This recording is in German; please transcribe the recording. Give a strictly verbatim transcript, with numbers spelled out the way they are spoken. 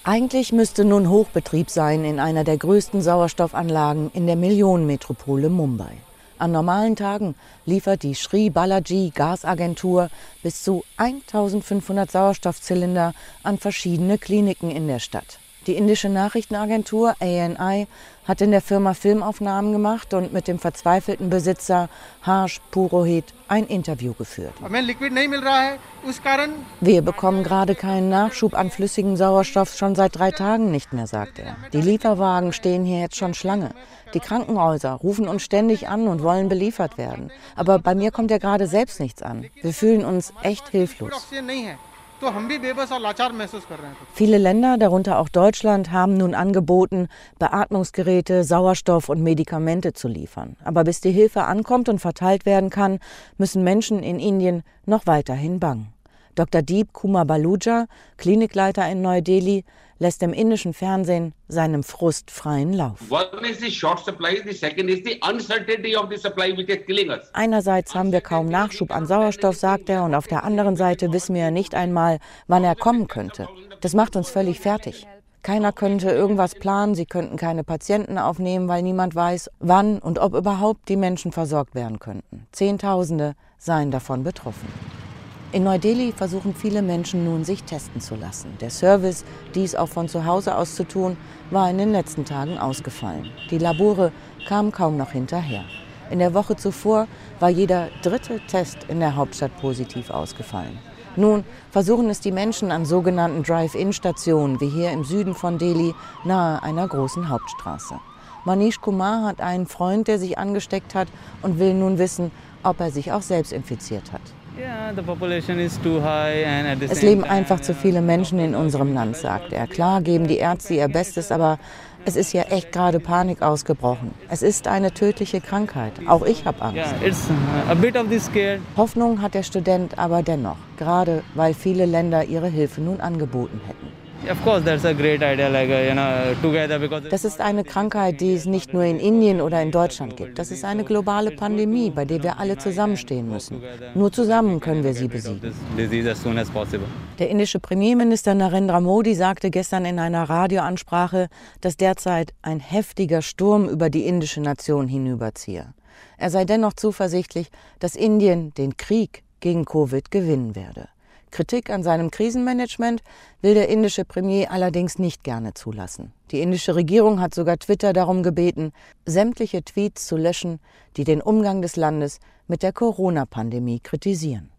Eigentlich müsste nun Hochbetrieb sein in einer der größten Sauerstoffanlagen in der Millionenmetropole Mumbai. An normalen Tagen liefert die Shri Balaji Gasagentur bis zu eintausendfünfhundert Sauerstoffzylinder an verschiedene Kliniken in der Stadt. Die indische Nachrichtenagentur A N I hat in der Firma Filmaufnahmen gemacht und mit dem verzweifelten Besitzer Harsh Purohit ein Interview geführt. Wir bekommen gerade keinen Nachschub an flüssigem Sauerstoff schon seit drei Tagen nicht mehr, sagt er. Die Lieferwagen stehen hier jetzt schon Schlange. Die Krankenhäuser rufen uns ständig an und wollen beliefert werden. Aber bei mir kommt ja gerade selbst nichts an. Wir fühlen uns echt hilflos. Viele Länder, darunter auch Deutschland, haben nun angeboten, Beatmungsgeräte, Sauerstoff und Medikamente zu liefern. Aber bis die Hilfe ankommt und verteilt werden kann, müssen Menschen in Indien noch weiterhin bangen. Doktor Deep Kumar Baluja, Klinikleiter in Neu-Delhi, lässt im indischen Fernsehen seinem Frust freien Lauf. Einerseits haben wir kaum Nachschub an Sauerstoff, sagt er, und auf der anderen Seite wissen wir nicht einmal, wann er kommen könnte. Das macht uns völlig fertig. Keiner könnte irgendwas planen, sie könnten keine Patienten aufnehmen, weil niemand weiß, wann und ob überhaupt die Menschen versorgt werden könnten. Zehntausende seien davon betroffen. In Neu-Delhi versuchen viele Menschen nun, sich testen zu lassen. Der Service, dies auch von zu Hause aus zu tun, war in den letzten Tagen ausgefallen. Die Labore kamen kaum noch hinterher. In der Woche zuvor war jeder dritte Test in der Hauptstadt positiv ausgefallen. Nun versuchen es die Menschen an sogenannten Drive-In-Stationen, wie hier im Süden von Delhi, nahe einer großen Hauptstraße. Manish Kumar hat einen Freund, der sich angesteckt hat und will nun wissen, ob er sich auch selbst infiziert hat. Es leben einfach zu viele Menschen in unserem Land, sagt er. Klar geben die Ärzte ihr Bestes, aber es ist ja echt gerade Panik ausgebrochen. Es ist eine tödliche Krankheit. Auch ich habe Angst. Hoffnung hat der Student aber dennoch, gerade weil viele Länder ihre Hilfe nun angeboten hätten. Das ist eine Krankheit, die es nicht nur in Indien oder in Deutschland gibt. Das ist eine globale Pandemie, bei der wir alle zusammenstehen müssen. Nur zusammen können wir sie besiegen. Der indische Premierminister Narendra Modi sagte gestern in einer Radioansprache, dass derzeit ein heftiger Sturm über die indische Nation hinüberziehe. Er sei dennoch zuversichtlich, dass Indien den Krieg gegen Covid gewinnen werde. Kritik an seinem Krisenmanagement will der indische Premier allerdings nicht gerne zulassen. Die indische Regierung hat sogar Twitter darum gebeten, sämtliche Tweets zu löschen, die den Umgang des Landes mit der Corona-Pandemie kritisieren.